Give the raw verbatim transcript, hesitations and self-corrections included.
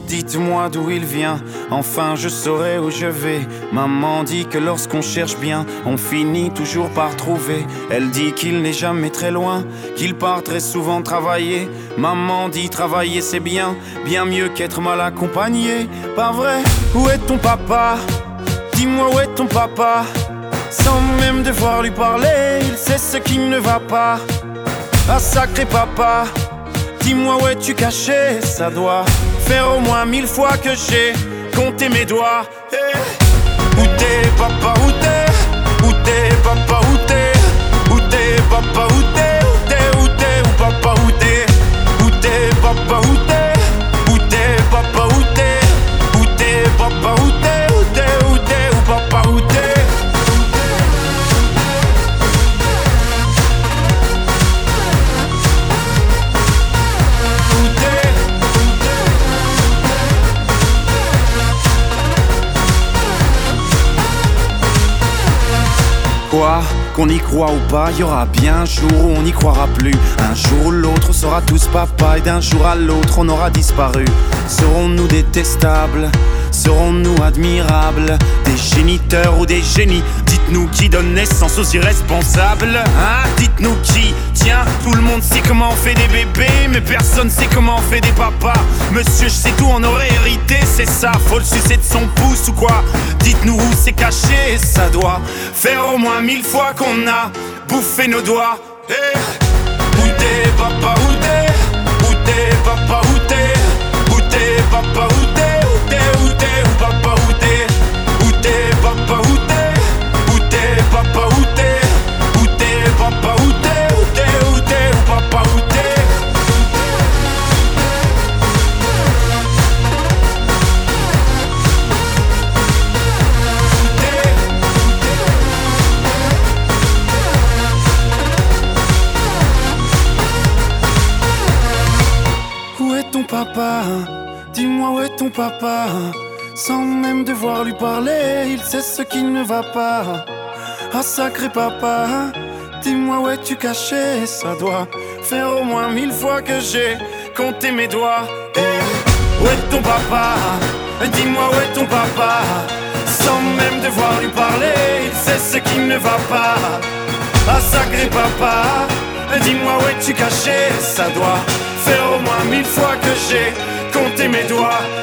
Dites-moi d'où il vient, enfin je saurai où je vais. Maman dit que lorsqu'on cherche bien, on finit toujours par trouver. Elle dit qu'il n'est jamais très loin, qu'il part très souvent travailler. Maman dit travailler c'est bien, bien mieux qu'être mal accompagné. Pas vrai? Où est ton papa? Dis-moi où est ton papa? Sans même devoir lui parler, il sait ce qui ne va pas. Ah sacré papa, dis-moi où es-tu caché? Ça doit faire au moins mille fois que j'ai compté mes doigts. Hey. Où t'es papa, où t'es? Où t'es papa, où t'es? Où t'es papa, où t'es? Où t'es, où t'es, où papa, où t'es? Où t'es papa, où t'es? Où t'es papa, où t'es? Où t'es papa, où t'es? Où t'es, où t'es, où papa, où t'es? Quoi? Qu'on y croit ou pas, y aura bien un jour où on n'y croira plus. Un jour ou l'autre on sera tous papa, et d'un jour à l'autre on aura disparu. Serons-nous détestables? Serons-nous admirables? Des géniteurs ou des génies? Dites-nous qui donne naissance aux irresponsables, hein? Dites-nous qui? Tiens, tout le monde sait comment on fait des bébés, mais personne sait comment on fait des papas. Monsieur, je sais tout, on aurait hérité, c'est ça. Faut le sucer de son pouce ou quoi? Dites-nous où c'est caché, ça doit faire au moins mille fois qu'on a bouffé nos doigts. Hey. Où t'es papa, où t'es? Où t'es papa, où t'es? Où t'es papa, où t'es? Où t'es, où t'es, où papa, où t'es? Où t'es papa, où t'es? Où t'es papa, où t'es? Où t'es papa, où t'es? Où t'es, où t'es, où papa, où t'es? Où est ton papa? Dis-moi où est ton papa? Sans même devoir lui parler, il sait ce qui ne va pas. Ah sacré papa, dis-moi où es-tu caché? Ça doit faire au moins mille fois que j'ai compté mes doigts. Hey. Où est ton papa? Dis-moi où est ton papa? Sans même devoir lui parler, il sait ce qui ne va pas. Ah sacré papa, dis-moi où es-tu caché? Ça doit faire au moins mille fois que j'ai compté mes doigts.